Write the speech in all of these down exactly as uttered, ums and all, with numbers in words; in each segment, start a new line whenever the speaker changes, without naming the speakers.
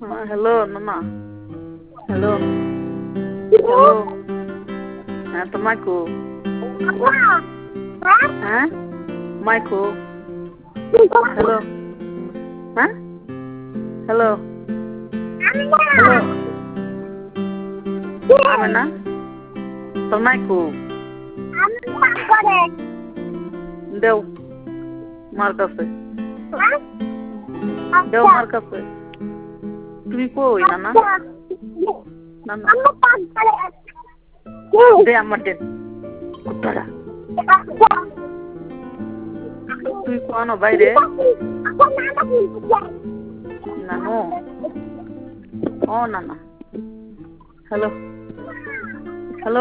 hello নানা hello hello হ্যাঁ তো মাইকো হ্যাঁ মাইকো হ্যালো হ্যাঁ হ্যালো হ্যালো আমি না তোর মাইকো দেও মার কাছে দেও মার কাছে তুমি কই নানা নানা দে আমার দে কুত্তারা তুই কোন বাইরে নানু ও নানা হ্যালো হ্যালো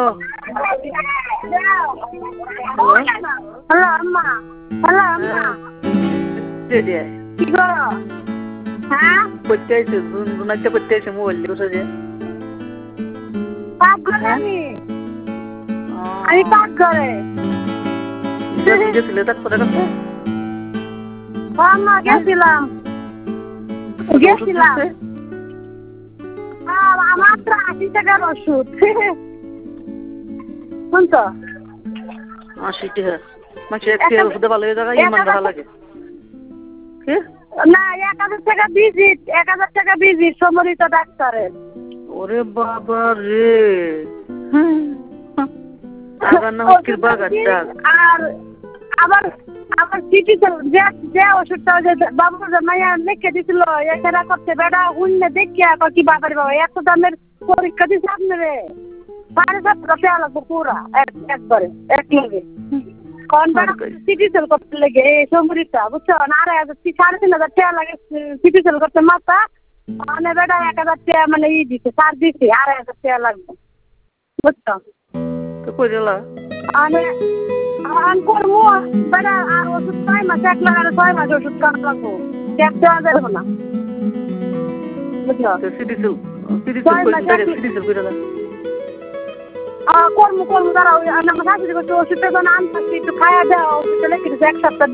হ্যালো আম্মা হ্যালো আম্মা
দে দে
কি গো হ্যাঁ
করতে আইছে দুনাইতে করতে আইছে মোবাইল দিয়ে বসে যে
কাজ করে আমি আমি কাজ করে
গেছিলে ডাক্তারের কাছে
আম্মা গেছিলাম গেছিলাম আমার তো আশি টাকার ওষুধ শুনছো
আশি টাকা মাসে এক টাকা ওষুধে ভালো হয়ে যায় ইমান ভালো লাগে কি
না এক হাজার টাকা ভিজিট এক হাজার টাকা ভিজিট সম্মিলিত ডাক্তারের
ওরে বাবা রে আবার না হকির বাগার ডাক
আর আবার আবার সিটি যে যে ওষুধটা যে বাবুর মাইয়া লিখে দিছিল এখানে করতে বেড়া অন্য দেখিয়া কি বাবার বাবা এত দামের পরীক্ষা দিচ্ছে আপনারে সাড়ে সাতটা টাকা লাগবে পুরা একবারে এক লগে সিটি সেল করতে লেগে এই সমরিটা বুঝছো আড়াই হাজার সাড়ে তিন হাজার টাকা লাগে সিটি সেল করতে মাথা মানে বেটা এক হাজার টাকা মানে ই দিচ্ছে সার দিচ্ছে আড়াই হাজার টাকা লাগবে বুঝছো
তো কই দিলা
মানে আমি করবো বেটা আর ওষুধ ছয় মাস এক লাগালে ছয় মাস ওষুধ খাওয়া লাগবো এক দেওয়া যাবে না বুঝছো
সিটি সেল সিটি সেল কই সিটি সেল কই দিলা
কর্ম কর্ম দ্বারা ওই আমার শাশুড়ি করছে ওষুধটা যেন আনতে একটু খাওয়া দেওয়া ওষুধটা লেগে দিচ্ছে এক সপ্তাহ